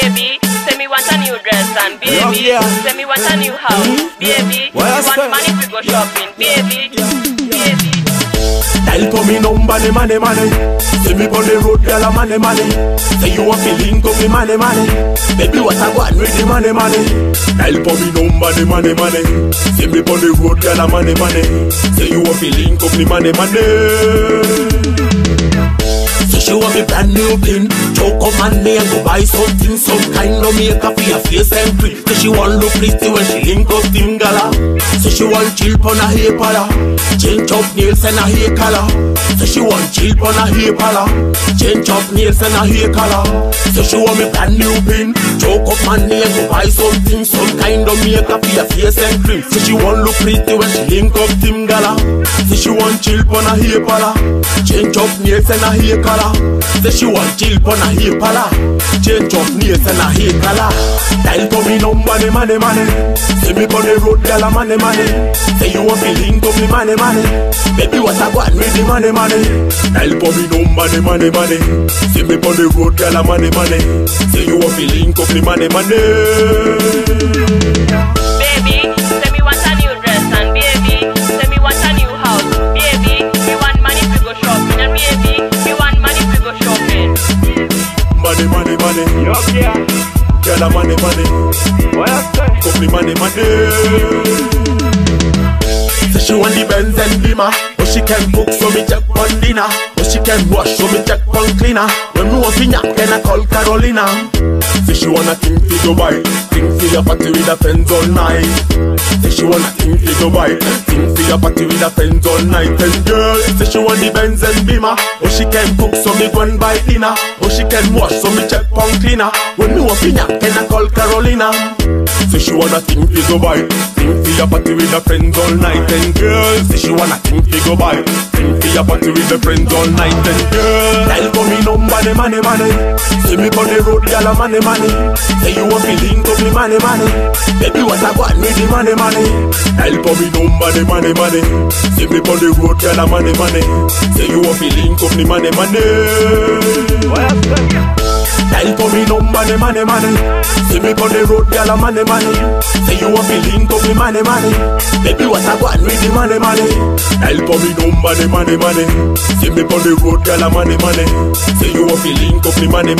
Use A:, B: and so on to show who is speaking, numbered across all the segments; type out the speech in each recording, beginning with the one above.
A: baby, say me want a new dress and baby, say me want a new house, baby, me want money to go shopping, baby, baby.
B: Dial to me number, the money. See me on the road, girl, a money. Say you want to link up, the money. Baby, what I want with the money. Dial to me number, the money. See me on the road, girl, a money. Say you want to link up, the money. So she want me brand new pin, choke up on me and go buy something, some kind of makeup for your face and cream. So she want look pretty when she link up Tim Gala. So she want chill on a hair color, change up nails and a hair color. So she want chill on a hair color, change up nails and a hair color. So she want me brand new pin, choke up on me and go buy something, some kind of makeup for your face and cream. So she want look pretty when she link up Tim Gala. So she want chill on a hair color, change up nails and a hair color. Say she want chill on a hair pala, change of nails and a hair color. Dial to me number, the money. Say me on the road, girl, a money. Say you want to link up the money. Baby, what I want with the money. Dial to me number, the money. Say me on the road, girl, a money. Say you want to link up the money.
A: Baby, say me want a new dress and baby, say me want a new house, baby, me want money to go shopping and baby, me want money to go shopping.
B: Money.
C: Yeah.
B: Girl, a money.
C: What you say?
B: Couple money. Say she want the Benz and Beamer, but she can cook so me check on dinner. But she can wash so me check on cleaner. When me want to nap, can I call Carolina? Say she wanna think to Dubai, think for your party with her friends all night. Say she wanna think to Dubai, think for your party with her friends all night. And girl, say she want the Benz and Beamer, but she can cook so me go and buy dinner. But she can wash so me check on cleaner. When me want to nap, can I call Carolina? Say she wanna think to Dubai, think for your party with her friends all night. And girl, say she wanna think to Dubai, think for your party with her friends all night. And girl, dial for me number, the money. See me on the road, girl, a money. Say you want to link up the money. Baby, what I want with the money. Dial for me number, the money. See me on the road, girl, a money. Say you want to link up the money.
C: What you say?
B: Dial for me number, the money. See me on the road, girl, a money. Say you want to link up the money. Baby, what I want with the money. Dial for me number, the money. See me on the road, girl, a money. Say you want to link up the money.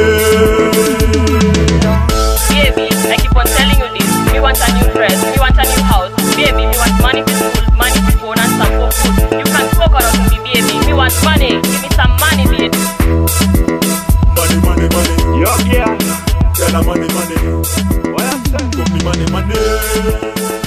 A: Baby, I keep on telling you this. Me want a new dress, me want a new house, baby. Me want money for school, money for phone and some for food. You can talk out to me, baby. Me want money, give me some money, baby.
B: Money.
C: Yeah.
B: Girl, a money.
C: What you say?
B: Give me money.